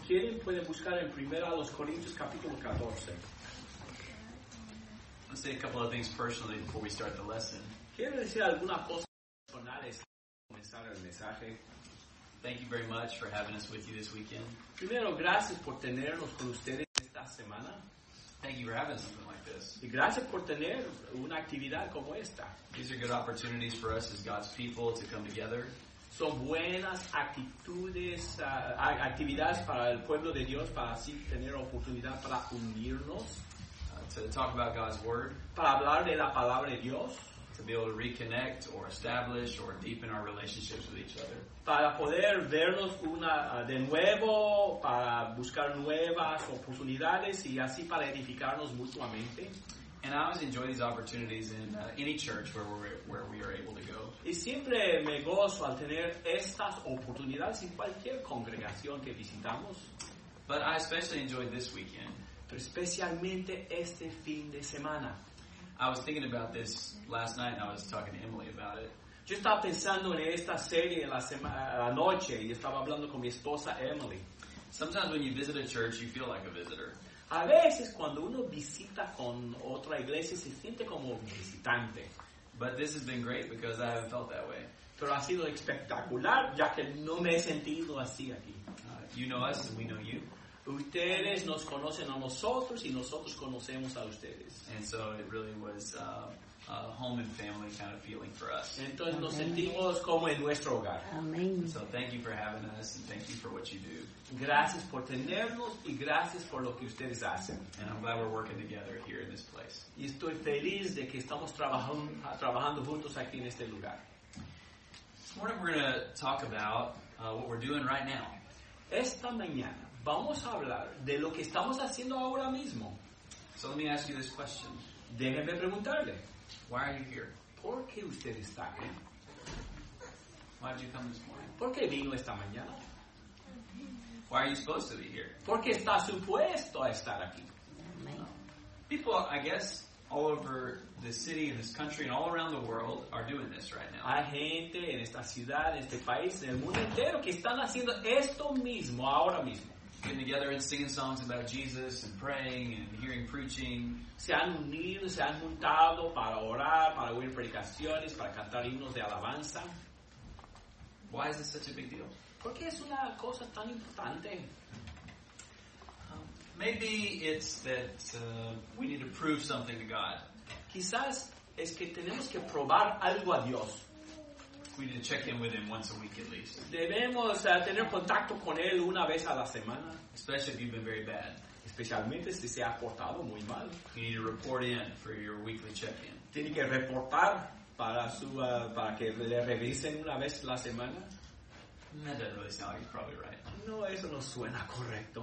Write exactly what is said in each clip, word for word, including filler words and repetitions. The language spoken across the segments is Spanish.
quieren, pueden buscar en primera los Corintios capítulo catorce. Let's say a couple of things personally before we start the lesson. Quiero decir algunas cosas personales para comenzar el mensaje. Thank you very much for having us with you this weekend. Primero, gracias por tenernos con ustedes esta semana. Thank you for having something like this. Y gracias por tener una actividad como esta. These are good opportunities for us as God's people to come together. Son buenas actitudes, uh, actividades para el pueblo de Dios, para así tener oportunidad para unirnos, Uh, to talk about God's Word, para hablar de la palabra de Dios, to be able to reconnect or establish or deepen our relationships with each other. para poder vernos una, uh, de nuevo, para buscar nuevas oportunidades y así para edificarnos mutuamente. And I always enjoy these opportunities in uh, any church where we're, where we are able to go. Y siempre me gozo al tener estas oportunidades en cualquier congregación que visitamos, But I especially enjoyed this weekend. pero especialmente este fin de semana. I was thinking about this last night and I was talking to Emily about it. Yo estaba pensando en esta serie la, sema- la noche y estaba hablando con mi esposa Emily. Sometimes when you visit a church, you feel like a visitor. A veces cuando uno visita con otra iglesia se siente como visitante, But this has been great because I haven't felt that way. pero ha sido espectacular ya que no me he sentido así aquí. Uh, you know us and we know you. Ustedes nos conocen a nosotros y nosotros conocemos a ustedes. And so it really was uh, a home and family kind of feeling for us. Entonces nos sentimos como en nuestro hogar. Amén. So thank you for having us and thank you for what you do. Gracias por tenernos y gracias por lo que ustedes hacen. And I'm glad we're working together here in this place. Y estoy feliz de que estamos trabajando, trabajando juntos aquí en este lugar. This morning we're going to talk about uh, what we're doing right now. Esta mañana vamos a hablar de lo que estamos haciendo ahora mismo. So let me ask you this question. Déjenme preguntarle, Why are you here? ¿por qué usted está aquí? Why did you come this morning? ¿Por qué vino esta mañana? Why are you supposed to be here? ¿Por qué está supuesto a estar aquí? Amén. People, I guess, all over the city and this country and all around the world are doing this right now. Hay gente en esta ciudad, en este país, en el mundo entero que están haciendo esto mismo ahora mismo. Getting together and singing songs about Jesus and praying and hearing preaching. Se han unido, se han juntado para orar, para oír predicaciones, para cantar himnos de alabanza. Why is this such a big deal? ¿Por qué es una cosa tan importante? Um, maybe it's that uh, we need to prove something to God. Quizás es que tenemos que probar algo a Dios. We need to check in with Him once a week at least. Debemos uh, tener contacto con Él una vez a la semana, Especially if you've been very bad. especialmente si se ha portado muy mal. You need to report in for your weekly check-in. Tiene que reportar para, su, uh, para que le revisen una vez a la semana. That doesn't really sound like it's probably right. No, eso no suena correcto.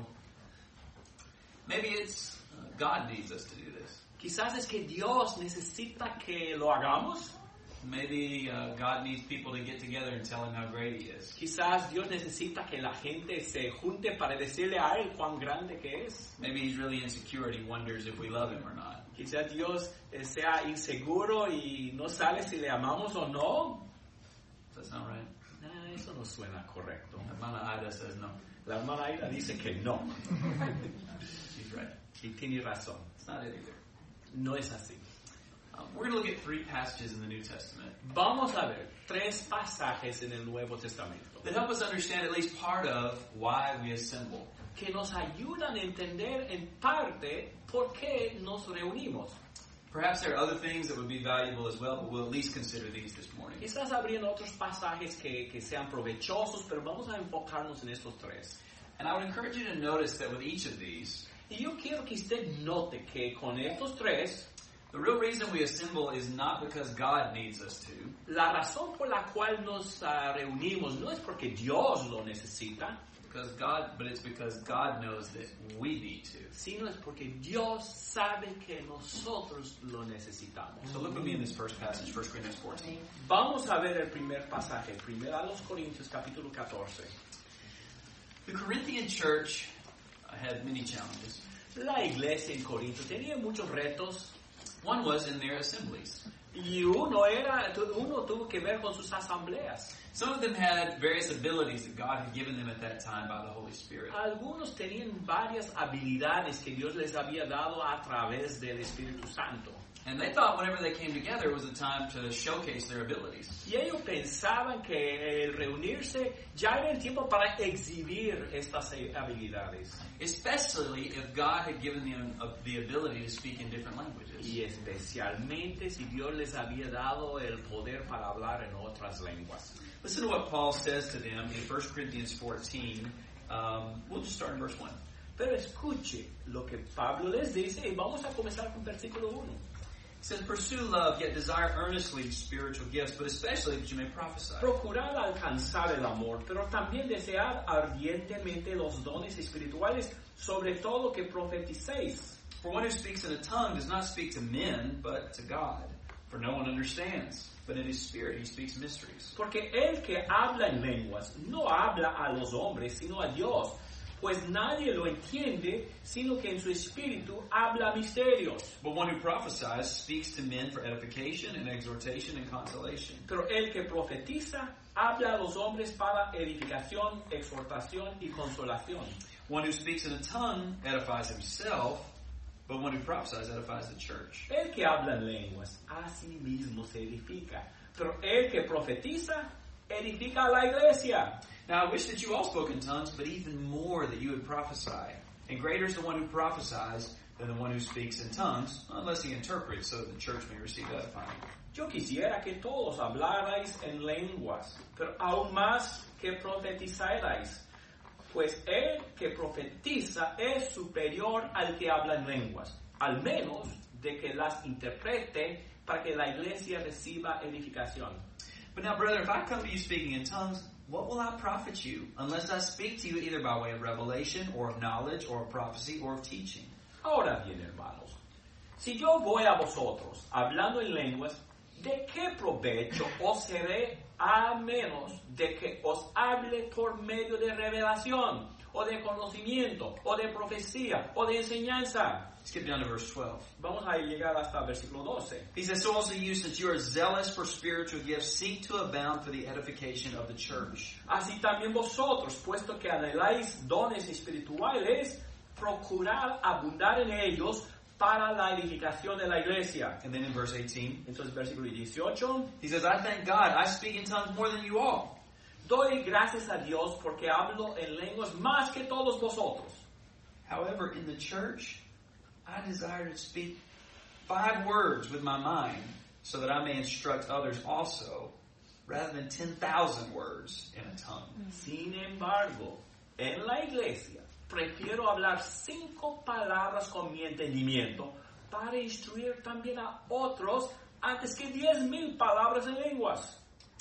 Maybe it's uh, God needs us to do this. Quizás es que Dios necesita que lo hagamos. Maybe uh, God needs people to get together and tell Him how great He is. Quizás Dios necesita que la gente se junte para decirle a Él cuán grande que es. Maybe He's really insecure and He wonders if we love Him or not. Quizás Dios eh, sea inseguro y no sabe si le amamos o no. Does that sound right? Nah, eso no suena correcto. Hermana Ida says no. La hermana Aida dice que no. She's right. Y tiene razón. It's not it either. No es así. Um, we're going to look at three passages in the New Testament Vamos a ver tres pasajes en el Nuevo Testamento that help us understand at least part of why we assemble. que nos ayudan a entender en parte por qué nos reunimos. Perhaps there are other things that would be valuable as well, but we'll at least consider these this morning. Quizás habrían otros pasajes que, que sean provechosos, pero vamos a enfocarnos en estos tres. And I would encourage you to notice that with each of these, Y yo quiero que usted note que con estos tres, the real reason we assemble is not because God needs us to, la razón por la cual nos uh, reunimos no es porque Dios lo necesita, because God, but it's because God knows that we need to. sino es porque Dios sabe que nosotros lo necesitamos. So look with me in this first passage, First Corinthians fourteen. Vamos a ver el primer pasaje, primero a los Corintios capítulo catorce. The Corinthian church had many challenges. La iglesia en Corinto tenía muchos retos. One was in their assemblies. Y uno, era, uno tuvo que ver con sus asambleas. Some of them had various abilities that God had given them at that time by the Holy Spirit. Algunos tenían varias habilidades que Dios les había dado a través del Espíritu Santo. And they thought whenever they came together, it was a time to showcase their abilities. Y ellos pensaban que el reunirse ya era el tiempo para exhibir estas habilidades. Especially if God had given them the ability to speak in different languages. Y especialmente si Dios les había dado el poder para hablar en otras lenguas. Listen to what Paul says to them in First Corinthians fourteen. Um, we'll just start in verse one. Pero escuche lo que Pablo les dice y vamos a comenzar con versículo uno. It says, pursue love, yet desire earnestly spiritual gifts, but especially that you may prophesy. Procurad alcanzar el amor, pero también desead ardientemente los dones espirituales, sobre todo que profeticéis. For one who speaks in a tongue does not speak to men, but to God. For no one understands, but in his spirit he speaks mysteries. Porque el que habla en lenguas no habla a los hombres, sino a Dios. Pues nadie lo entiende, sino que en su espíritu habla misterios. But one who prophesies speaks to men for edification and exhortation and consolation. Pero el que profetiza habla a los hombres para edificación, exhortación y consolación. One who speaks in a tongue edifies himself, but one who prophesies edifies the church. El que habla en lenguas a sí mismo se edifica, pero el que profetiza edifica a la iglesia. Now I wish that you all spoke in tongues, but even more that you would prophesy. And greater is the one who prophesies than the one who speaks in tongues, unless he interprets, so that the church may receive edifying. Yo quisiera que todos hablarais en lenguas, pero aún más que profetizarais, pues el que profetiza es superior al que habla en lenguas, al menos de que las interprete para que la iglesia reciba edificación. But now, brother, if I come to you speaking in tongues, what will I profit you, unless I speak to you either by way of revelation, or of knowledge, or of prophecy, or of teaching? Ahora bien, hermanos, si yo voy a vosotros hablando en lenguas, ¿de qué provecho os seré a menos de que os hable por medio de revelación, o de conocimiento, o de profecía, o de enseñanza? Skip down to verse twelve. Vamos a llegar hasta el versículo doce. He says, so also you, since you are zealous for spiritual gifts, seek to abound for the edification of the church. Así también vosotros, puesto que anheláis dones espirituales, procurad abundar en ellos para la edificación de la iglesia. And then in verse eighteen, Entonces, versículo dieciocho. he says, I thank God, I speak in tongues more than you all. Doy gracias a Dios porque hablo en lenguas más que todos vosotros. However, in the church, I desire to speak five words with my mind, so that I may instruct others also, rather than ten thousand words in a tongue. Sin embargo, en la iglesia, prefiero hablar cinco palabras con mi entendimiento para instruir también a otros antes que diez mil palabras en lenguas.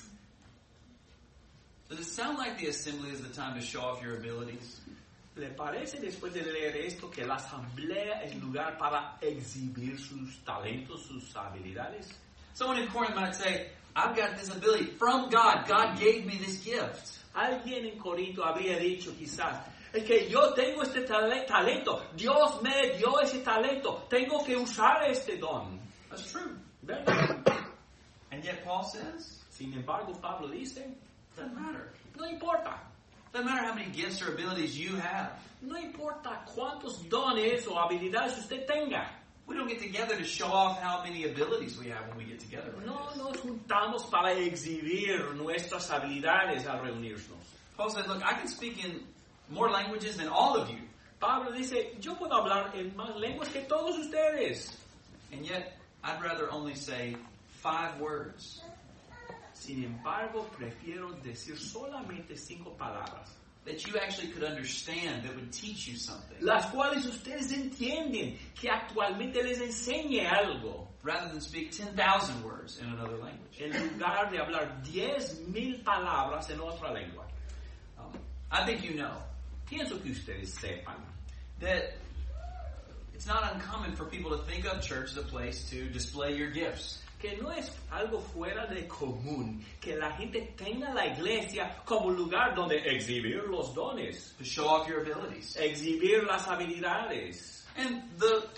Does it sound like the assembly is the time to show off your abilities? ¿Le parece después de leer esto que la asamblea es lugar para exhibir sus talentos, sus habilidades? Someone in Corinth might say, I've got this ability from God. God gave me this gift. Alguien en Corinto habría dicho quizás, es que yo tengo este tale- talento, Dios me dio ese talento, tengo que usar este don. That's true. ¿Verdad? And yet Paul says, Sin embargo, Pablo dice, doesn't matter. no importa. Doesn't matter how many gifts or abilities you have. No importa cuántos dones o habilidades usted tenga. We don't get together to show off how many abilities we have when we get together. Like No this. nos juntamos para exhibir nuestras habilidades al reunirnos. Paul says, look, I can speak in more languages than all of you. Pablo dice, yo puedo hablar en más lenguas que todos ustedes. And yet, I'd rather only say five words. Sin embargo, prefiero decir solamente cinco palabras, That you actually could understand, that would teach you something. las cuales ustedes entienden, que actualmente les enseñe algo, Rather than speak ten thousand words in another language. en lugar de hablar diez mil palabras en otra lengua. Um, I think you know Pienso que ustedes sepan that it's not uncommon for people to think of church as a place to display your gifts. que no es algo fuera de común que la gente tenga la iglesia como lugar donde exhibir los dones, To show off your abilities. exhibir las habilidades. And the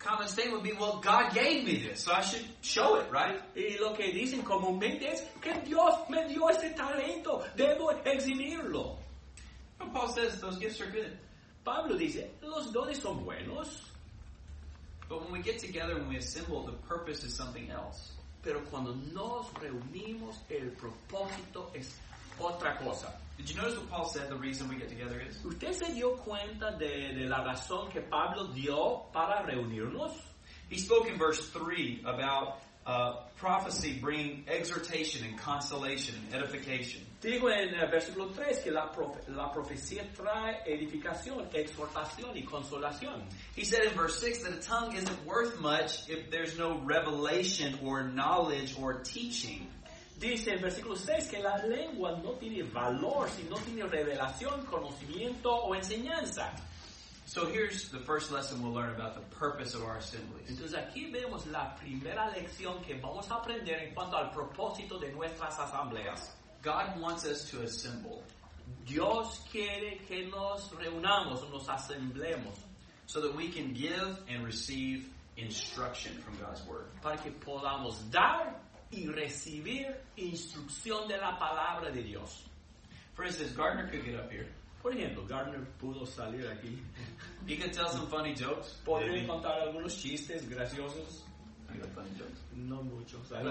common statement would be, well, God gave me this, so I should show it, right? Y lo que dicen comúnmente es que Dios me dio este talento, debo exhibirlo. But Paul says those gifts are good. Pablo dice, los dones son buenos, But when we get together, when we assemble, the purpose is something else. pero cuando nos reunimos, el propósito es otra cosa. Did you notice what Paul said the reason we get together is? ¿Usted se dio cuenta de, de la razón que Pablo dio para reunirnos? He spoke in verse three about uh, prophecy bringing exhortation and consolation and edification. Digo en el versículo tres que la, profe- la profecía trae edificación, exhortación y consolación. He said in verse six that a tongue isn't worth much if there's no revelation or knowledge or teaching. Dice en versículo seis que la lengua no tiene valor si no tiene revelación, conocimiento o enseñanza. So here's the first lesson we'll learn about the purpose of our assemblies. Entonces aquí vemos la primera lección que vamos a aprender en cuanto al propósito de nuestras asambleas. God wants us to assemble Dios quiere que nos reunamos, nos asemblemos, so that we can give and receive instruction from God's Word. para que podamos dar y recibir instrucción de la palabra de Dios. For instance, Gardner could get up here. Por ejemplo, Gardner pudo salir aquí. He could tell some funny jokes. Podría Maybe. contar algunos chistes graciosos. I got funny jokes. No muchos. No.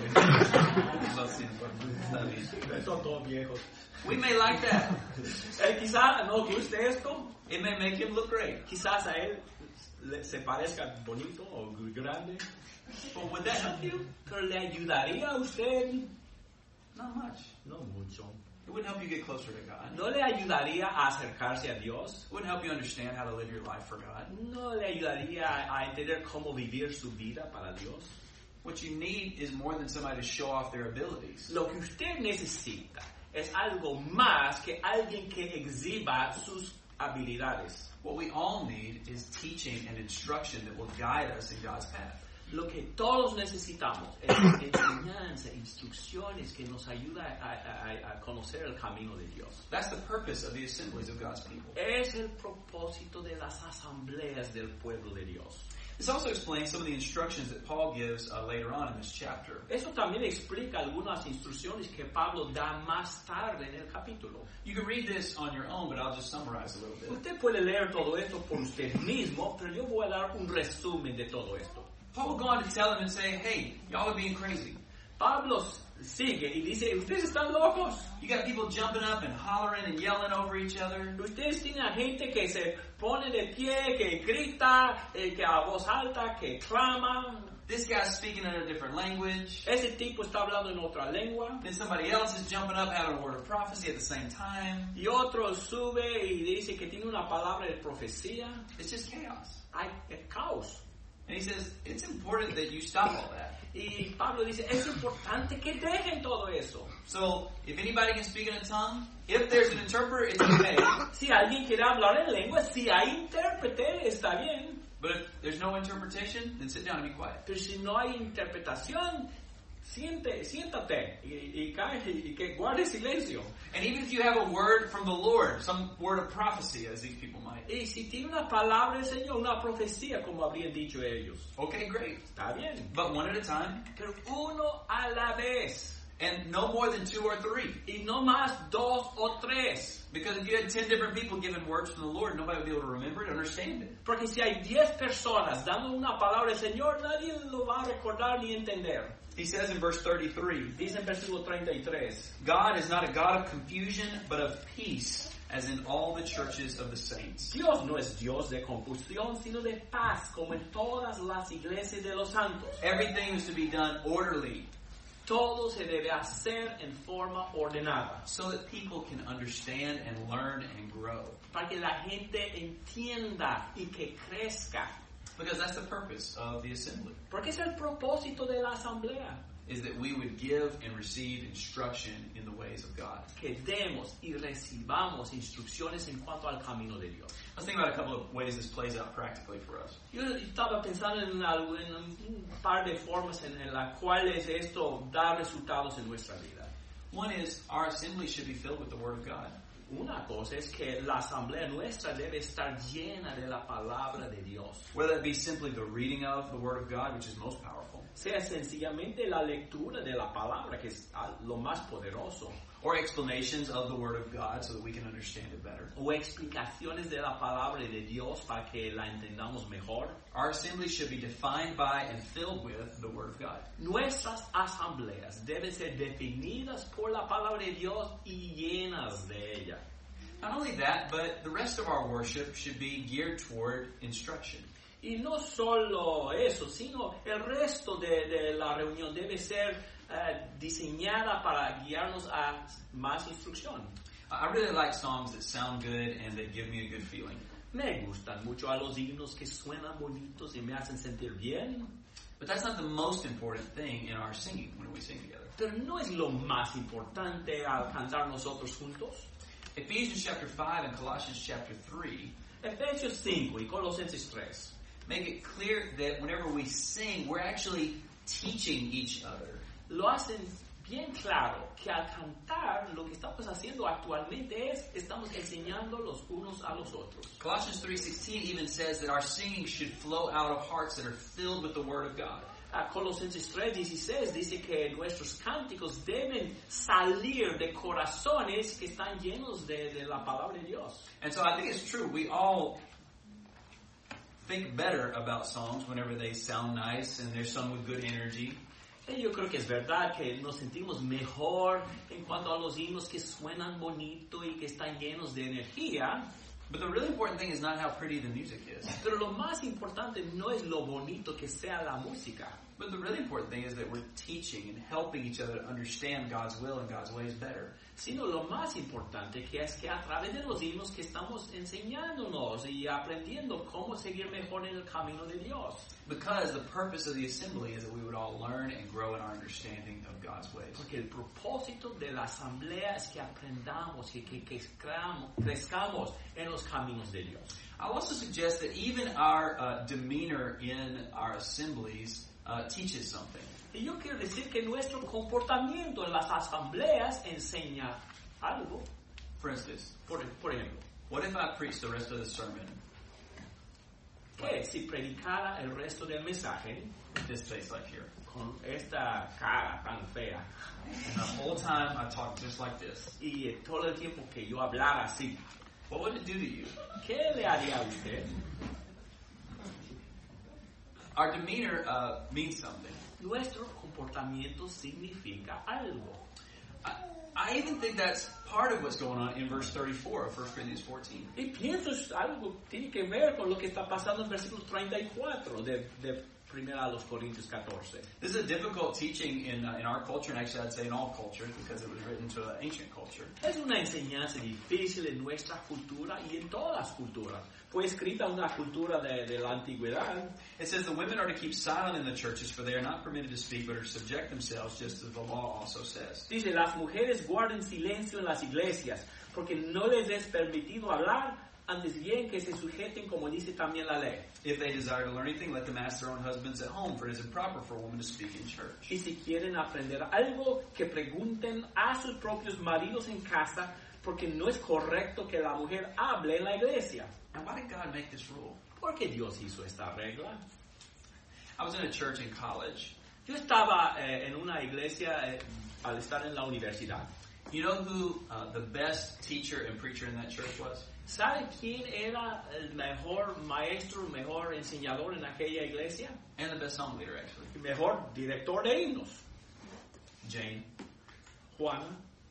Lo siento. Está bien. Son todos viejos. We may like that. Él quizá no guste esto. It may make him look great. Quizás a él le- se parezca bonito o grande. But would that help you? Pero le ayudaría a usted. Not much. No mucho. It wouldn't help you get closer to God. No le ayudaría a acercarse a Dios. It wouldn't help you understand how to live your life for God. No le ayudaría a entender cómo vivir su vida para Dios. What you need is more than somebody to show off their abilities. Lo que usted necesita es algo más que alguien que exhiba sus habilidades. What we all need is teaching and instruction that will guide us in God's path. Lo que todos necesitamos es enseñanza, instrucciones que nos ayuda a, a- a conocer el camino de Dios. That's the purpose of the assemblies of God's people. Es el propósito de las asambleas del pueblo de Dios. This also explains some of the instructions that Paul gives uh, later on in this chapter. Eso también explica algunas instrucciones que Pablo da más tarde en el capítulo. You can read this on your own, but I'll just summarize a little bit. Usted puede leer todo esto por usted mismo, pero yo voy a dar un resumen de todo esto. Paul will go on to tell them and say, hey, y'all are being crazy. Pablo sigue y dice, ustedes están locos. You got people jumping up and hollering and yelling over each other. Ustedes tienen gente que se pone de pie, que grita, eh, que a voz alta, que clama. This guy's speaking in a different language. Ese tipo está hablando en otra lengua. Then somebody else is jumping up having a word of prophecy at the same time. Y otro sube y dice que tiene una palabra de profecía. It's just chaos. Hay es caos. And he says, it's important that you stop all that. Y Pablo dice, es importante que dejen todo eso. So, if anybody can speak in a tongue, if there's an interpreter, it's okay. Si alguien quiere hablar en lengua, si hay intérprete, está bien. But if there's no interpretation, then sit down and be quiet. Pero si no hay interpretación, siente, siéntate y, y, cae, y que guarde silencio. And even if you have a word from the Lord, some word of prophecy, as these people might, Y si tiene una palabra del Señor, una profecía, como habrían dicho ellos, okay, great. está bien. But one at a time, Pero uno a la vez. and no more than two or three. Y no más dos o tres. Because if you had ten different people giving words from the Lord, nobody would be able to remember it, understand it. Porque si hay diez personas dando una palabra del Señor, nadie lo va a recordar ni entender. He says in verse thirty-three, Dice en versículo treinta y tres. God is not a God of confusion, but of peace, as in all the churches of the saints. Dios no es Dios de confusión, sino de paz, como en todas las iglesias de los santos. Everything is to be done orderly, Todo se debe hacer en forma ordenada, so that people can understand and learn and grow. para que la gente entienda y que crezca. Because that's the purpose of the assembly, Porque es el propósito de la asamblea, is that we would give and receive instruction in the ways of God. que demos y recibamos instrucciones en cuanto al camino de Dios. I was thinking about a couple of ways this plays out practically for us. Yo estaba pensando en, algo, en un par de formas en, en las cuales esto da resultados en nuestra vida. One is our assembly should be filled with the Word of God. una cosa es que la asamblea nuestra debe estar llena de la palabra de Dios. Whether that be simply the reading of the Word of God, which is most powerful, Sea sencillamente la lectura de la palabra, que es lo más poderoso. or explanations of the Word of God so that we can understand it better. O explicaciones de la palabra de Dios para que la entendamos mejor. Our assembly should be defined by and filled with the Word of God. Nuestras asambleas deben ser definidas por la palabra de Dios y llenas de ella. Not only that, but the rest of our worship should be geared toward instruction. Y no solo eso, sino el resto de, de la reunión debe ser uh, diseñada para guiarnos a más instrucción. I really like songs that sound good and that give me a good feeling. Me gustan mucho a los himnos que suenan bonitos y me hacen sentir bien. But that's not the most important thing in our singing when we sing together. Pero no es lo más importante al cantar nosotros juntos. Ephesians chapter five and Colossians chapter three Efesios cinco y Colosenses tres make it clear that whenever we sing, we're actually teaching each other. lo hacen bien claro que al cantar lo que estamos haciendo actualmente es estamos enseñando los unos a los otros. Colossians three sixteen even says that our singing should flow out of hearts that are filled with the Word of God. A Colosenses tres dieciséis dice que nuestros cánticos deben salir de corazones que están llenos de, de la palabra de Dios. And so I think it's true. We all think better about songs whenever they sound nice and they're sung with good energy. Y yo creo que es verdad que nos sentimos mejor en cuanto a los himnos que suenan bonito y que están llenos de energía. But the really important thing is not how pretty the music is. Pero lo más importante no es lo bonito que sea la música. But the really important thing is that we're teaching and helping each other to understand God's will and God's ways better. Sino lo más importante que es que a través de los himnos que estamos enseñándonos y aprendiendo cómo seguir mejor en el camino de Dios. Because the purpose of the assembly is that we would all learn and grow in our understanding of God's ways. Porque el propósito de la asamblea es que aprendamos y que, que crezcamos, crezcamos en los caminos de Dios. I'll also suggest that even our uh, demeanor in our assemblies uh, teaches something. Y yo quiero decir que nuestro comportamiento en las asambleas enseña algo. For instance, Por, por ejemplo, what if I preach the rest of the sermon que si predicara el resto del mensaje with this face like here? con esta cara tan fea And the whole time I talk just like this. y todo el tiempo que yo hablara así, What would it do to you? ¿qué le haría a usted? Our demeanor uh, means something. Nuestro comportamiento significa algo. I, I even think that's part of what's going on in verse thirty-four of First Corinthians fourteen. Y pienso es algo tiene que ver con lo que está pasando en versículo treinta y cuatro de, de Primera a los Corintios catorce. This is a difficult teaching in uh, in our culture, and actually I'd say in all cultures, because it was written to an ancient culture. Es una enseñanza difícil en nuestra cultura y en todas las culturas. Fue escrita una cultura de, de la antigüedad. It says the women are to keep silent in the churches, for they are not permitted to speak, but are to subject themselves, just as the law also says. Dice, las mujeres guarden silencio en las iglesias, porque no les es permitido hablar, antes bien que se sujeten como dice también la ley. If they desire to learn anything, let them ask their own husbands at home, for it is improper for a woman to speak in church. Y si quieren aprender algo, que pregunten a sus propios maridos en casa, porque no es correcto que la mujer hable en la iglesia. Now, why did God make this rule? ¿Por qué Dios hizo esta regla? I was in a church in college. Yo estaba eh, en una iglesia eh, al estar en la universidad. You know who uh, the best teacher and preacher in that church was? ¿Sabe quién era el mejor maestro, mejor enseñador en aquella iglesia? And the best song leader, actually. El mejor director de himnos. Jane. Juana.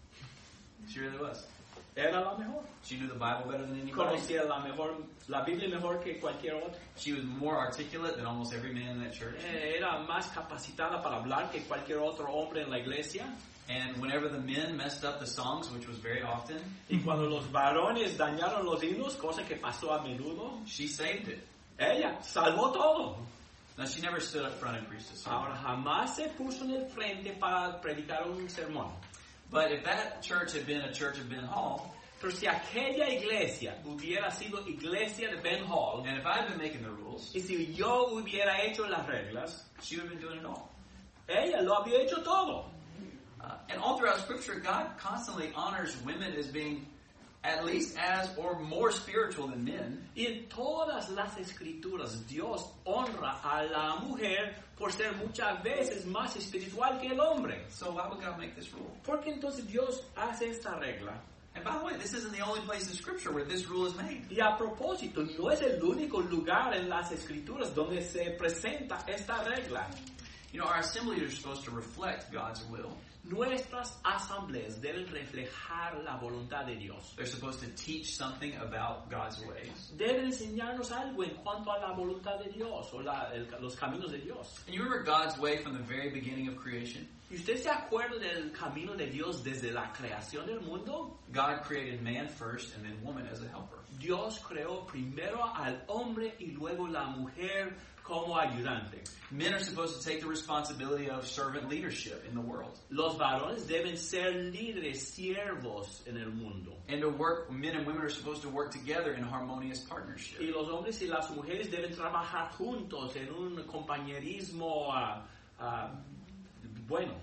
She really was. Era la mejor. She knew the Bible better than anybody. Conocía la mejor, la Biblia mejor que cualquier otra. She was more articulate than almost every man in that church. Eh, Era más capacitada para hablar que cualquier otro hombre en la iglesia. And whenever the men messed up the songs, which was very often, Y cuando los varones dañaron los himnos, cosa que pasó a menudo, she saved it. ella salvó todo. Now, she never stood up front and preached a sermon. Ahora jamás se puso en el frente para predicar un sermón. But if that church had been a church of Ben Hall, Pero si aquella iglesia hubiera sido iglesia de Ben Hall, and if I had been making the rules, y si yo hubiera hecho las reglas, she would have been doing it all. ella lo había hecho todo. Uh, and all throughout Scripture, God constantly honors women as being at least as or more spiritual than men. Y en todas las escrituras Dios honra a la mujer por ser muchas veces más espiritual que el hombre. So why would God make this rule? Porque entonces Dios hace esta regla. And by the way, this isn't the only place in Scripture where this rule is made. Y a propósito, no es el único lugar en las escrituras donde se presenta esta regla. You know, our assemblies are supposed to reflect God's will. Nuestras asambleas deben reflejar la voluntad de Dios. They're supposed to teach something about God's ways. Deben enseñarnos algo en cuanto a la voluntad de Dios o la, el, los caminos de Dios. And you remember God's way from the very beginning of creation? ¿Y usted se acuerda del camino de Dios desde la creación del mundo? God created man first and then woman as a helper. Dios creó primero al hombre y luego la mujer como ayudante. Men are supposed to take the responsibility of servant leadership in the world. Los varones deben ser líderes, siervos en el mundo. And to work, men and women are supposed to work together in harmonious partnership. Y los hombres y las mujeres deben trabajar juntos en un compañerismo uh, uh, bueno.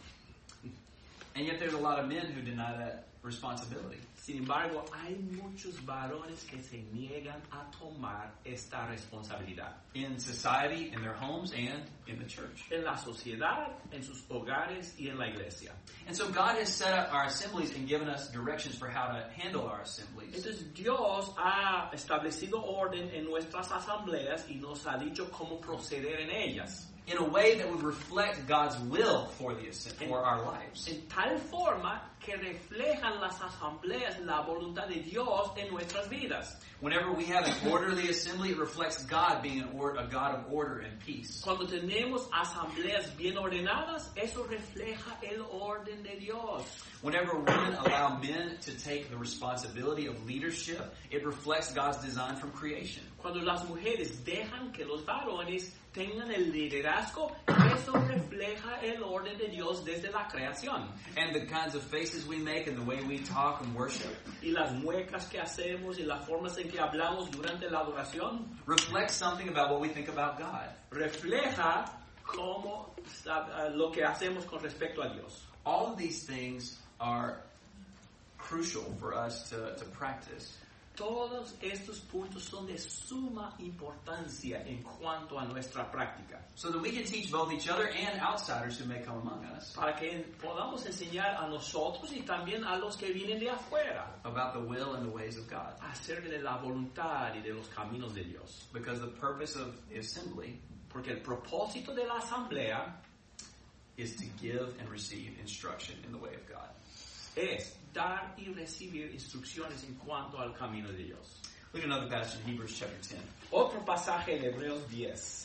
And yet there's a lot of men who deny that responsibility. Sin embargo, hay muchos varones que se niegan a tomar esta responsabilidad. In society, in their homes, and in the church. En la sociedad, en sus hogares y en la iglesia. And so God has set up our assemblies and given us directions for how to handle our assemblies. Entonces Dios ha establecido orden en nuestras asambleas y nos ha dicho cómo proceder en ellas. In a way that would reflect God's will for the for our lives. En tal forma que reflejan las asambleas la voluntad de Dios en nuestras vidas. Whenever we have an orderly assembly, it reflects God being an or, a God of order and peace. Cuando tenemos asambleas bien ordenadas, eso refleja el orden de Dios. Whenever women allow men to take the responsibility of leadership, it reflects God's design from creation. Cuando las mujeres dejan que los varones tengan el liderazgo, eso refleja el orden de Dios desde la creación. And the kinds of faces we make and the way we talk and worship Y las muecas que hacemos y las formas en que hablamos durante la adoración reflects something about what we think about God. refleja cómo uh, lo que hacemos con respecto a Dios. All of these things are crucial for us to, to practice. Todos estos puntos son de suma importancia en cuanto a nuestra práctica. So that we can teach both each other and outsiders who may come among us Para que podamos enseñar a nosotros y también a los que vienen de afuera about the will and the ways of God. acerca de la voluntad y de los caminos de Dios. Because the purpose of the assembly Porque el propósito de la asamblea is to give and receive instruction in the way of God. es dar y recibir instrucciones en cuanto al camino de Dios. Look at another passage in Hebrews chapter ten. Otro pasaje en Hebreos diez.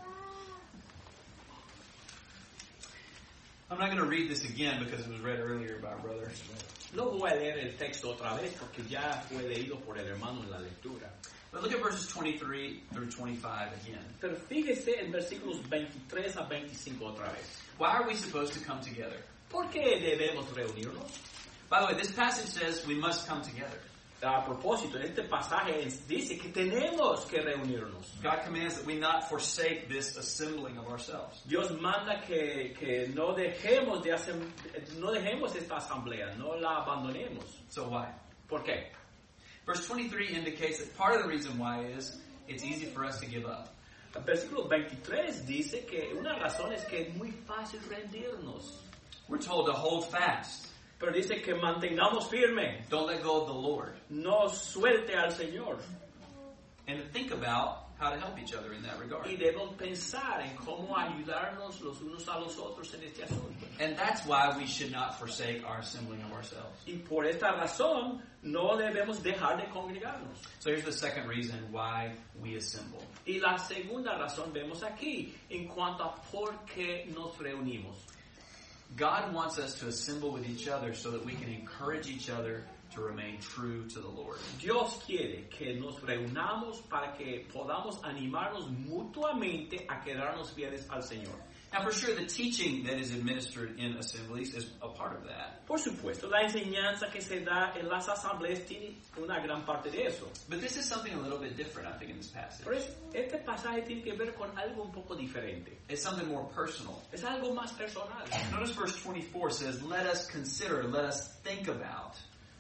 I'm not going to read this again because it was read earlier by our brother. No voy a leer el texto otra vez porque ya fue leído por el hermano en la lectura. But look at verses twenty-three through twenty-five again. Pero fíjese en versículos veintitrés a veinticinco otra vez. Why are we supposed to come together? ¿Por qué debemos reunirnos? By the way, this passage says we must come together. A propósito, en este pasaje dice que tenemos que reunirnos. God commands that we not forsake this assembling of ourselves. Dios manda que, que no dejemos de hacer, no dejemos esta asamblea, no la abandonemos. So why? ¿Por qué? Verse twenty-three indicates that part of the reason why is it's easy for us to give up. El versículo veintitrés dice que una razón es que es muy fácil rendirnos. We're told to hold fast. Pero dice que mantengamos firme, Don't let go of the Lord. no suelte al Señor. And to think about how to help each other in that regard. Y debemos pensar en cómo ayudarnos los unos a los otros en este asunto. And that's why we should not forsake our assembling of ourselves. Y por esta razón no debemos dejar de congregarnos. So here's the second reason why we assemble. Y la segunda razón vemos aquí en cuanto a por qué nos reunimos. God wants us to assemble with each other so that we can encourage each other to remain true to the Lord. Dios quiere que nos reunamos para que podamos animarnos mutuamente a quedarnos fieles al Señor. Now, for sure, the teaching that is administered in assemblies is a part of that. Por supuesto, la enseñanza que se da en las asambleas tiene una gran parte de eso. But this is something a little bit different, I think, in this passage. Pero es- este pasaje tiene que ver con algo un poco diferente. It's something more personal. Es algo más personal. Notice verse twenty-four says, let us consider, let us think about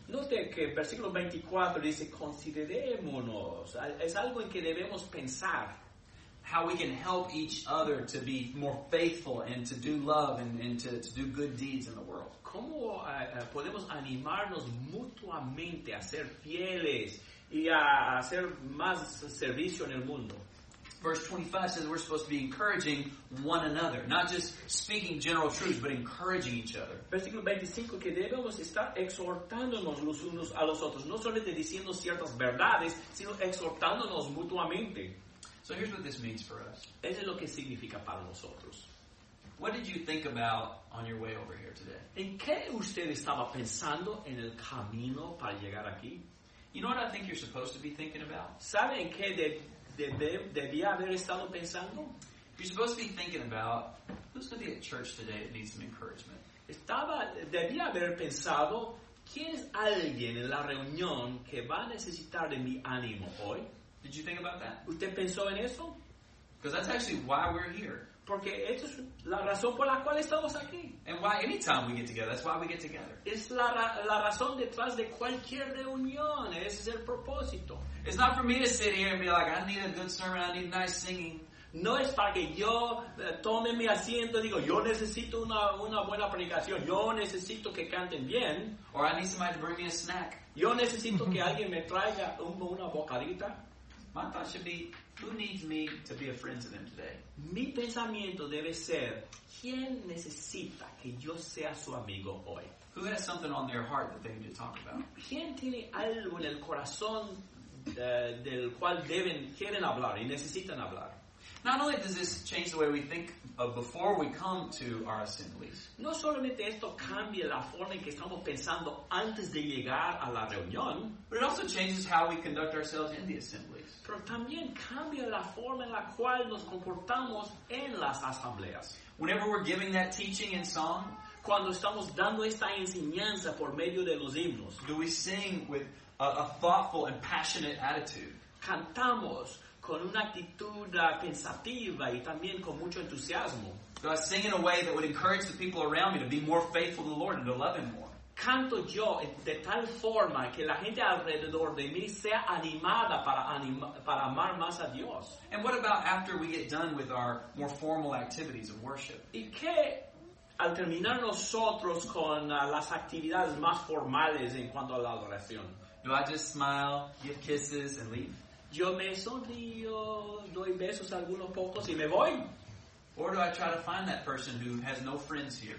Note que el versículo veinticuatro dice, considerémonos. Es algo en que debemos pensar. How we can help each other to be more faithful and to do love and, and to, to do good deeds in the world. ¿Cómo uh, podemos animarnos mutuamente a ser fieles y a hacer más servicio en el mundo? Verse twenty-five says we're supposed to be encouraging one another, not just speaking general truths, but encouraging each other. Versículo veinticinco, que debemos estar exhortándonos los unos a los otros, no solamente diciendo ciertas verdades, sino exhortándonos mutuamente. So here's what this means for us. Eso es lo que significa para nosotros. What did you think about on your way over here today? ¿En qué usted estaba pensando en el camino para llegar aquí? You know what I think you're supposed to be thinking about? ¿Sabe en qué de, de, de, debía haber estado pensando? You're supposed to be thinking about who's going to be at church today that needs some encouragement. Estaba, debía haber pensado, ¿quién es alguien en la reunión que va a necesitar de mi ánimo hoy? Did you think about that? ¿Usted pensó en eso? Because that's actually why we're here. Porque esa es la razón por la cual estamos aquí. And why anytime we get together, that's why we get together. Es la, la razón detrás de cualquier reunión. Ese es el propósito. It's not for me to sit here and be like, I need a good sermon, I need nice singing. No es para que yo uh, tome mi asiento y digo, yo necesito una, una buena predicación, yo necesito que canten bien. Or I need somebody to bring me a snack. Yo necesito que alguien me traiga un, una bocadita. My thought should be, who needs me to be a friend to them today? Mi pensamiento debe ser, ¿quién necesita que yo sea su amigo hoy? Who has something on their heart that they need to talk about? ¿Quién tiene algo en el corazón uh, del cual deben, quieren hablar y necesitan hablar? Not only does this change the way we think of before we come to our assemblies, no solamente esto cambia la forma en que estamos pensando antes de llegar a la reunión, but it also changes how we conduct ourselves in the assemblies. pero también cambia la forma en la cual nos comportamos en las asambleas. Whenever we're giving that teaching in song, cuando estamos dando esta enseñanza por medio de los himnos, do we sing with a, a thoughtful and passionate attitude? Cantamos con una actitud uh, pensativa y también con mucho entusiasmo. Do I sing in a way that would encourage the people around me to be more faithful to the Lord and to love Him more? Canto yo de tal forma que la gente alrededor de mí sea animada para, anima, para amar más a Dios. And what about after we get done with our more formal activities of worship? ¿Y qué al terminar nosotros con uh, las actividades más formales en cuanto a la adoración? Do I just smile, give kisses, and leave? Yo me sonrío, doy besos a algunos pocos y me voy. Or do I try to find that person who has no friends here?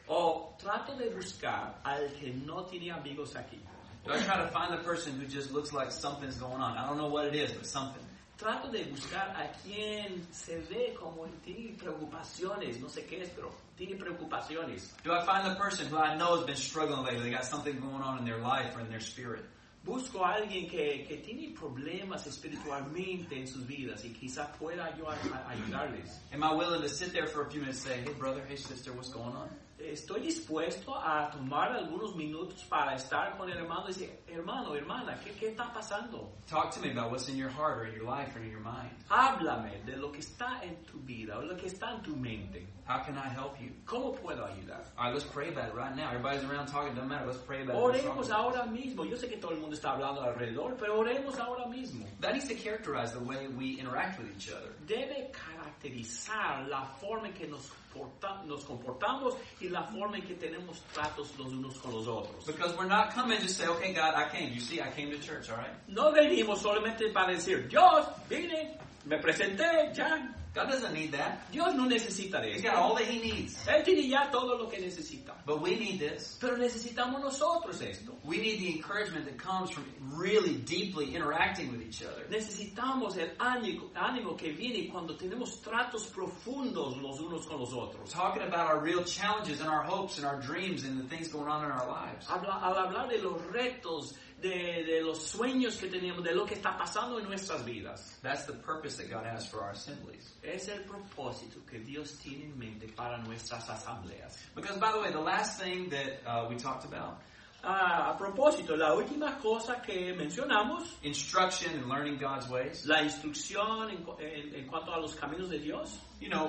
O trato de buscar al que no tiene amigos aquí. Do I try to find the person who just looks like something's going on? I don't know what it is, but something. Trato de buscar a quien se ve como tiene preocupaciones, no sé qué es, pero tiene preocupaciones. Do I find the person who I know has been struggling lately? They got something going on in their life or in their spirit. Busco a alguien que, que tiene problemas espiritualmente en sus vidas y quizás pueda yo a, a ayudarles. Am I willing to sit there for a few minutes and say, hey brother, hey sister, what's going on? Estoy dispuesto a tomar algunos minutos para estar con el hermano y decir, hermano, hermana, ¿qué, qué está pasando? Talk to me about what's in your heart or in your life or in your mind. Háblame de lo que está en tu vida o lo que está en tu mente. How can I help you? ¿Cómo puedo ayudar? All right, let's pray about it right now. Everybody's around talking, doesn't matter. Let's pray about it. Oremos ahora mismo. Yo sé que todo el mundo está hablando alrededor, pero oremos ahora mismo. That needs to characterize the way we interact with each other. Debe caracterizar la forma en que nos, porta, nos comportamos y la forma en que tenemos tratos los unos con los otros. Because we're not coming to say, okay, God, I came. You see, I came to church, all right? No venimos solamente para decir, Dios, vine, me presenté, ya. God doesn't need that. Dios no necesita de He's eso. got all that He needs. Él tiene ya todo lo que necesita. But we need this. Pero necesitamos nosotros esto. We need the encouragement that comes from really deeply interacting with each other. Necesitamos el ánimo, ánimo que viene cuando tenemos tratos profundos los unos con los otros. Talking about our real challenges and our hopes and our dreams and the things going on in our lives. Habla, al hablar de los retos, de, de los sueños que tenemos, de lo que está pasando en nuestras vidas. That's the purpose that God has for our assemblies. Es el propósito que Dios tiene en mente para nuestras asambleas. Because, by the way, the last thing that uh, we talked about, Ah, a propósito, la última cosa que mencionamos, instruction and learning God's ways. la instrucción en, en, en cuanto a los caminos de Dios. You know,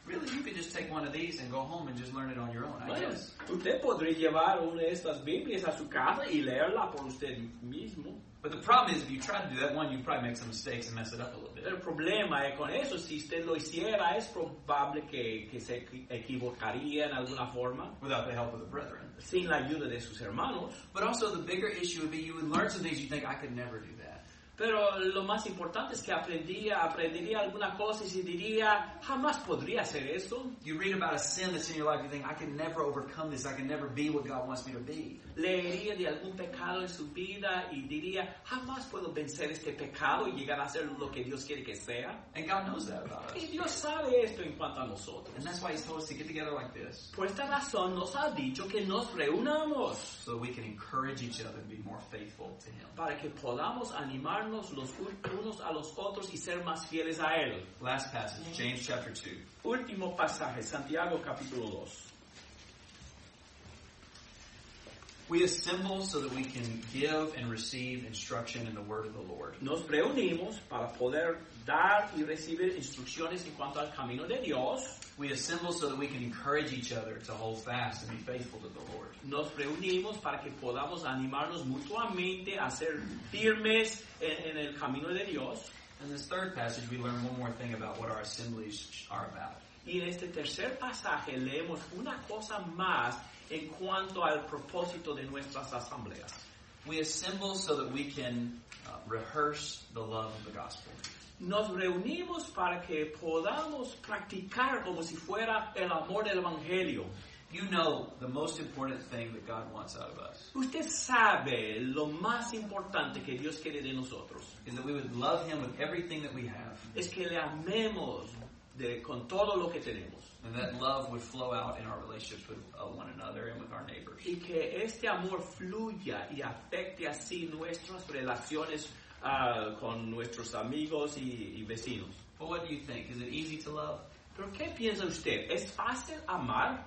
Really, you could just take one of these and go home and just learn it on your own, I Bueno, guess. usted podría llevar una de estas Biblias a su casa y leerla por usted mismo. But the problem is, if you try to do that, one, you probably make some mistakes and mess it up a little bit. El problema es con eso, si usted lo hiciera, es probable que, que se equivocaría en alguna forma, Without the help of the brethren. sin la ayuda de sus hermanos. But also, the bigger issue would be you would learn some things you think, I could never do that. Pero lo más importante es que aprendería, aprendería alguna cosa y se diría, jamás podría hacer eso. You read about a sin that's in your life, you think, I can never overcome this, I can never be what God wants me to be. Leería de algún pecado en su vida y diría, jamás puedo vencer este pecado y llegar a ser lo que Dios quiere que sea. And God knows that about us. Y Dios sabe esto en cuanto a nosotros. And that's why He's told us to get together like this, Por esta razón nos ha dicho que nos reunamos so that we can encourage each other to be more faithful to Him. para que podamos animarnos los unos a los otros y ser más fieles a Él. Last passage, James chapter two. Último pasaje, Santiago capítulo dos. We assemble so that we can give and receive instruction in the word of the Lord. Nos reunimos para poder dar y recibir instrucciones en cuanto al camino de Dios. We assemble so that we can encourage each other to hold fast and be faithful to the Lord. Nos reunimos para que podamos animarnos mutuamente a ser firmes en, en el camino de Dios. In this third passage, we learn one more thing about what our assemblies are about. Y en este tercer pasaje leemos una cosa más en cuanto al propósito de nuestras asambleas. We assemble so that we can uh, rehearse the love of the gospel. Nos reunimos para que podamos practicar como si fuera el amor del Evangelio. You know the most important thing that God wants out of us Usted sabe lo más importante que Dios quiere de nosotros. is that we would love Him with everything that we have, Es que le amemos de, con todo lo que tenemos. and that love would flow out in our relationships with uh, one another and with our neighbors. Y que este amor fluya y afecte así nuestras relaciones uh, con nuestros amigos y, y vecinos. But what do you think? Is it easy to love? ¿Pero qué piensa usted? ¿Es fácil amar?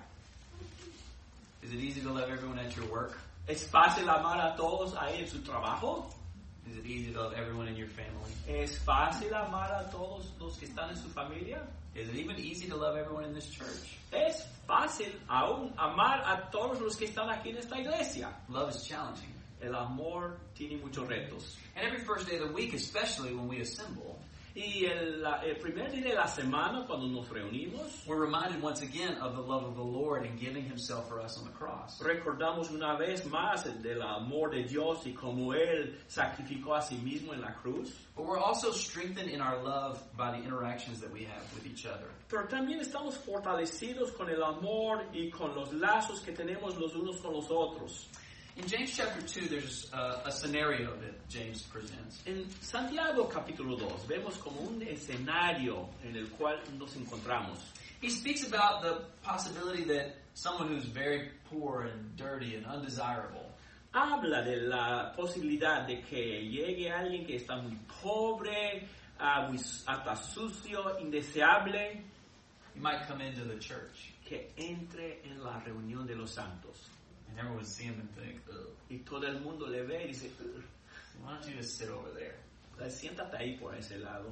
Is it easy to love everyone at your work? ¿Es fácil amar a todos ahí en su trabajo? Is it easy to love everyone in your family? ¿Es fácil amar a todos los que están en su familia? Is it even easy to love everyone in this church? ¿Es fácil aún amar a todos los que están aquí en esta iglesia? Love is challenging. El amor tiene muchos retos. And every first day of the week, especially when we assemble, Y el, la- el primer día de la semana, cuando nos reunimos, we're reminded once again of the love of the Lord in giving Himself for us on the cross. recordamos una vez más del amor de Dios y cómo Él sacrificó a sí mismo en la cruz. But we're also strengthened in our love by the interactions that we have with each other. Pero también estamos fortalecidos con el amor y con los lazos que tenemos los unos con los otros. In James chapter two, there's uh, a scenario that James presents. En Santiago capítulo dos vemos como un escenario en el cual nos encontramos. He speaks about the possibility that someone who's very poor and dirty and undesirable Habla de la posibilidad de que llegue alguien que está muy pobre, ah, muy hasta sucio, indeseable, he might come into the church, que entre en la reunión de los santos. and everyone would see him and think, ugh, Y todo el mundo le ve y dice, "Ugh, why don't you just sit over there? siéntate ahí por ese lado.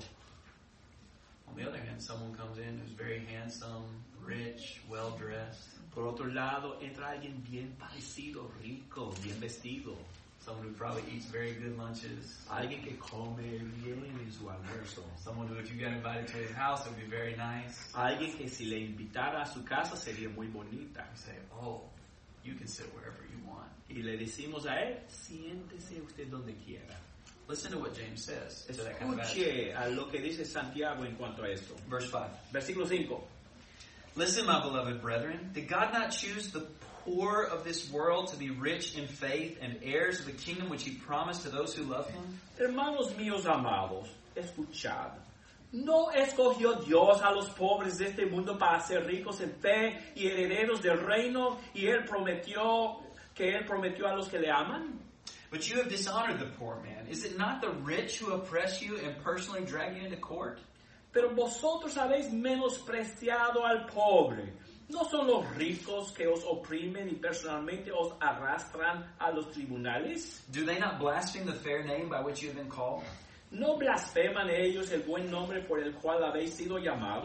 On the other hand, someone comes in who's very handsome, rich, well-dressed, Por otro lado, entra alguien bien parecido, rico, bien vestido. someone who probably eats very good lunches, Alguien que come bien en su almuerzo. someone who, if you got invited to his house, it would be very nice. Alguien que si le invitara a su casa sería muy bonita. You say, oh, you can sit wherever you want. Y le decimos a él, siéntese usted donde quiera. Listen to what James says to that kind of attitude. Escuche a lo que dice Santiago en cuanto a esto. Verse five. Versículo cinco. Listen, my beloved brethren, did God not choose the poor of this world to be rich in faith and heirs of the kingdom which He promised to those who love Him? Hermanos míos amados, escuchad. ¿No escogió Dios a los pobres de este mundo para ser ricos en fe y herederos del reino? Y Él prometió que Él prometió a los que le aman. But you have dishonored the poor man. Is it not the rich who oppress you and personally drag you into court? Pero vosotros habéis menospreciado al pobre. ¿No son los ricos que os oprimen y personalmente os arrastran a los tribunales? Do they not blaspheme the fair name by which you have been called? ¿No blasfeman ellos el buen nombre por el cual habéis sido llamados?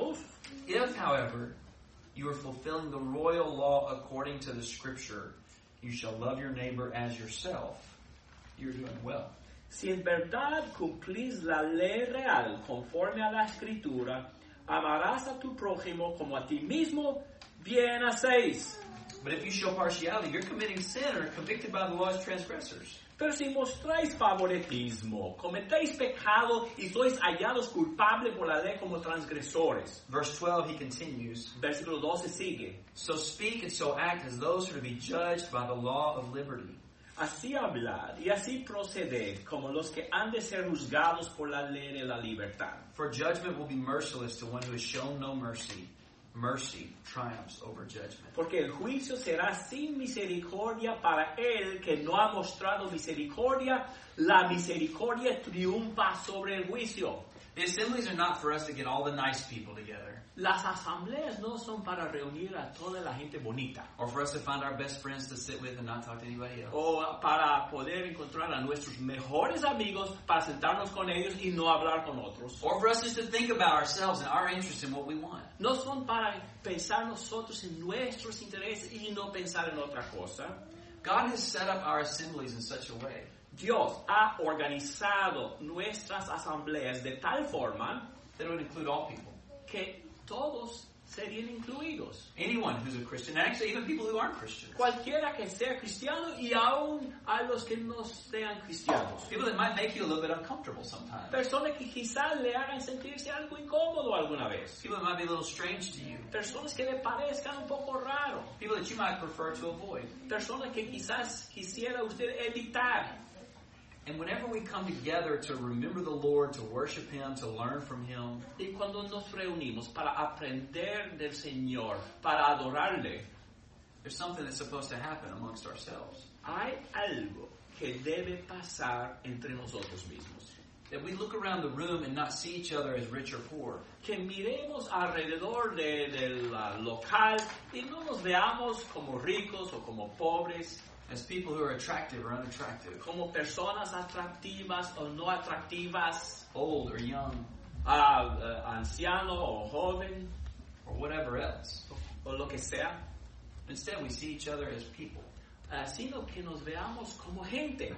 If, however, you are fulfilling the royal law according to the Scripture, you shall love your neighbor as yourself, you're doing well. Si en verdad cumplís la ley real conforme a la Escritura, amarás a tu prójimo como a ti mismo, bien hacéis. But if you show partiality, you're committing sin or convicted by the law as transgressors. Pero si mostráis favoritismo, cometéis pecado y sois hallados culpables por la ley como transgresores. Verse twelve, he continues, Versículo doce sigue. So speak and so act as those who are to be judged by the law of liberty. Así hablad y así proceded como los que han de ser juzgados por la ley de la libertad. For judgment will be merciless to one who has shown no mercy. Mercy triumphs over judgment. Porque el juicio será sin misericordia para el que no ha mostrado misericordia. La misericordia triunfa sobre el juicio. The assemblies are not for us to get all the nice people together. Las asambleas no son para reunir a toda la gente bonita. Or for us to find our best friends to sit with and not talk to anybody else. O para poder encontrar a nuestros mejores amigos para sentarnos con ellos y no hablar con otros. Or for us just to think about ourselves and our interest in what we want. No son para pensar nosotros en nuestros intereses y no pensar en otra cosa. God has set up our assemblies in such a way Dios ha organizado nuestras asambleas de tal forma that it would include all people. que todos serían incluidos. Anyone who's a Christian, and actually even people who aren't Christians. Cualquiera que sea cristiano y aún a los que no sean cristianos. People that might make you a little bit uncomfortable sometimes. Personas que quizás le hagan sentirse algo incómodo alguna vez. People that might be a little strange to you. Personas que le parezcan un poco raro. People that you might prefer to avoid. Personas que quizás quisiera usted evitar. And whenever we come together to remember the Lord, to worship Him, to learn from Him, y cuando nos reunimos para aprender del Señor, para adorarle, there's something that's supposed to happen amongst ourselves. hay algo que debe pasar entre nosotros mismos. That we look around the room and not see each other as rich or poor. Que miremos alrededor de, del uh, local y no nos veamos como ricos o como pobres. As people who are attractive or unattractive. Como personas atractivas o no atractivas. Old or young. Uh, uh, anciano o joven. Or whatever else. O, o lo que sea. Instead, we see each other as people. Uh, sino que nos veamos como gente.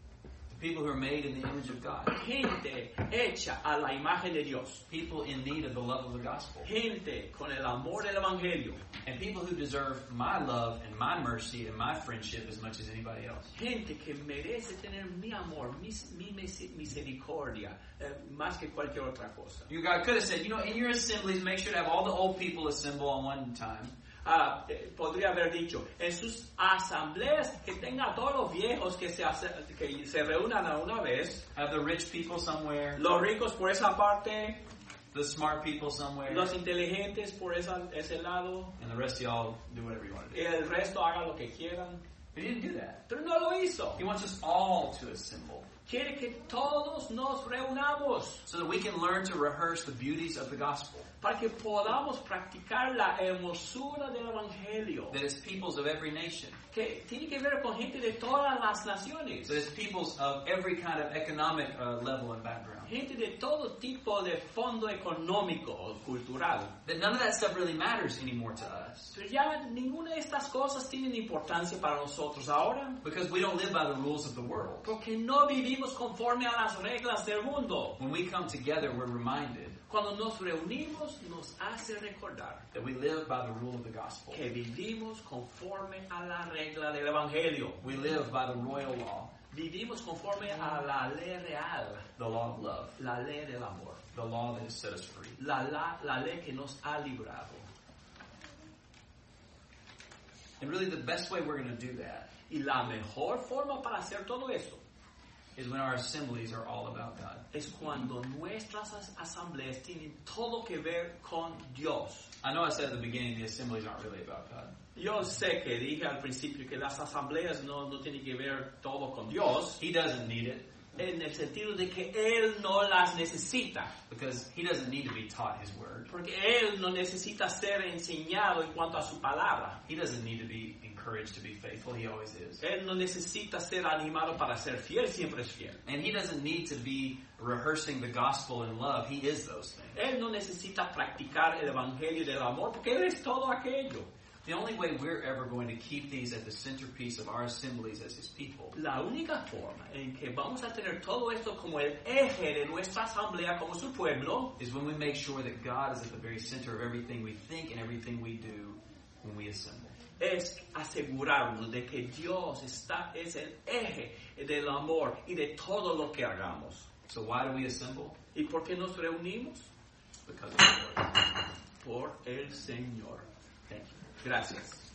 People who are made in the image of God. Gente hecha a la imagen de Dios. People in need of the love of the gospel. Gente con el amor del evangelio. And people who deserve my love and my mercy and my friendship as much as anybody else. Gente que merece tener mi amor, mi, mi misericordia, eh, más que cualquier otra cosa. You God could have said, you know, in your assemblies, make sure to have all the old people assemble on one time. Ah, eh, podría haber dicho, en sus asambleas que tenga a todos los viejos que se, hace, que se reúnan a una vez. Have the rich people somewhere. Los ricos por esa parte. The smart people somewhere. Los inteligentes por esa, ese lado. And the rest of y'all do whatever you want to do. Y el resto haga lo que quieran. But he didn't do that. Pero no lo hizo. He wants us all to assemble. Quiere que todos nos reunamos. So that we can learn to rehearse the beauties of the gospel. Para que podamos practicar la hermosura del evangelio. That it's peoples of every nation. Que tiene que ver con gente de todas las naciones. That it's peoples of every kind of economic uh, level and background. Gente de todo tipo de fondo económico o cultural. That none of that stuff really matters anymore to us. Pero ya ninguna de estas cosas tienen importancia para nosotros ahora. Because we don't live by the rules of the world. Porque no vivimos conforme a las reglas del mundo. When we come together, we're reminded Cuando nos reunimos, nos hace recordar that we live by the rule of the gospel. Que vivimos conforme a la regla del evangelio. We live by the royal law. Vivimos conforme a la ley real. The law of love. La ley del amor. The law that has set us free. La, la, la ley que nos ha librado. And really the best way we're going to do that Y la mejor forma para hacer todo eso is when our assemblies are all about God. es cuando nuestras asambleas tienen todo que ver con Dios. I know I said at the beginning the assemblies aren't really about God. Yo sé que dije al principio que las asambleas no, no tienen que ver todo con Dios. He doesn't need it. en el sentido de que Él no las necesita. Because he doesn't need to be taught his word. Porque Él no necesita ser enseñado en cuanto a su palabra. He doesn't need to be encouraged to be faithful. He always is. Él no necesita ser animado para ser fiel, siempre es fiel. And he doesn't need to be rehearsing the gospel in love. He is those things. Él no necesita practicar el evangelio del amor porque Él es todo aquello. The only way we're ever going to keep these at the centerpiece of our assemblies as his people La única forma en que vamos a tener todo esto como el eje de nuestra asamblea, como su pueblo, is when we make sure that God is at the very center of everything we think and everything we do when we assemble. es asegurarnos de que Dios está, es el eje del amor y de todo lo que hagamos. So why do we assemble? ¿Y por qué nos reunimos? Because of the Lord. Por el Señor. Thank you. Gracias.